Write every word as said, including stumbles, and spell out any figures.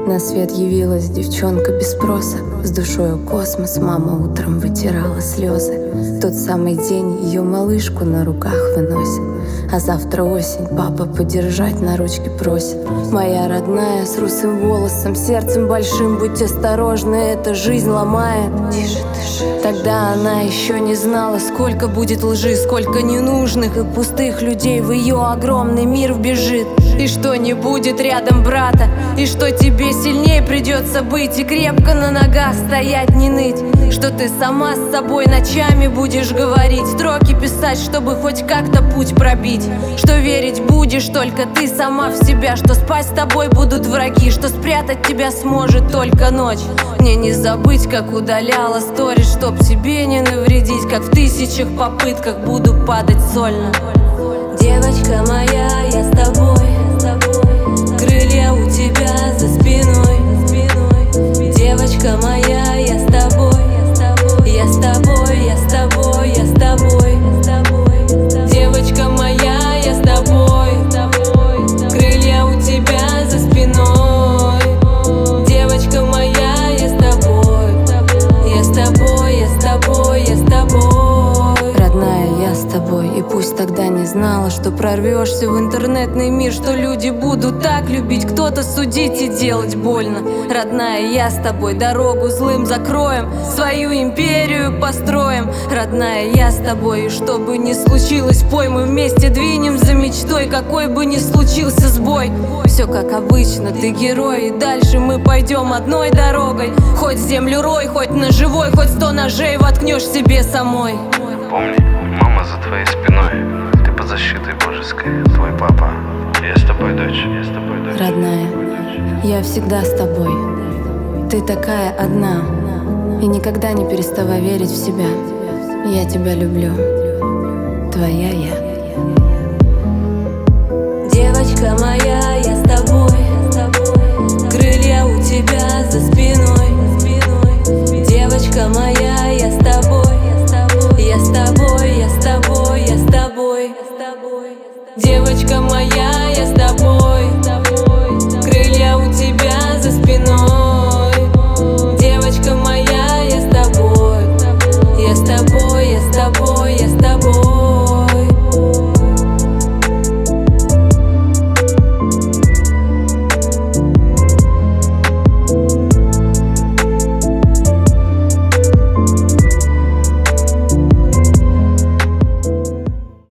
На свет явилась девчонка без спроса, с душою космос мама утром вытирала слезы. Тот самый день ее малышку на руках выносит, а завтра осень, папа подержать на ручке просит. Моя родная с русым волосом, сердцем большим, будь осторожны, эта жизнь ломает. Тише, тише. Тогда она еще не знала, сколько будет лжи, сколько ненужных и пустых людей в ее огромный мир вбежит. И что не будет рядом брата, и что тебе сильнее придется быть, и крепко на ногах стоять, не ныть. Что ты сама с собой ночами будешь говорить, строки писать, чтобы хоть как-то путь пробить. Что верить будешь только ты сама в себя, что спать с тобой будут враги, что спрятать тебя сможет только ночь. Мне не забыть, как удаляла сторис, чтоб тебе не навредить, как в тысячах попытках буду падать сольно. Девочка моя, я с тобой, крылья у тебя за спиной. Девочка моя, я с тобой, я с тобой, я с тобой, я с тобой. Девочка моя, я с тобой, крылья у тебя за спиной. Девочка моя, я с тобой, я с тобой, я с тобой, я с тобой. Родная, я с тобой, и пусть тогда не знала, что прорвешься в интернетный мир, что люди будут так любить, кто-то судить и делать больно. Родная, я с тобой, дорогу злым закроем, свою империю построим. Родная, я с тобой, и что бы ни случилось, пой, мы вместе двинем за мечтой, какой бы ни случился сбой. Все как обычно, ты герой, и дальше мы пойдем одной дорогой. Хоть землю рой, хоть на живой, хоть сто ножей воткнешь себе самой. Помни, мама за твоей спиной, ты под защитой божеской, твой папа. Я с тобой, дочь, я с тобой, дочь. Родная, я всегда с тобой. Ты такая одна, и никогда не переставай верить в себя. Я тебя люблю, твоя я. Девочка моя, я с тобой, крылья у тебя за спиной. Девочка моя, я с тобой, я с тобой, я с тобой, я с тобой. Девочка моя, я с тобой.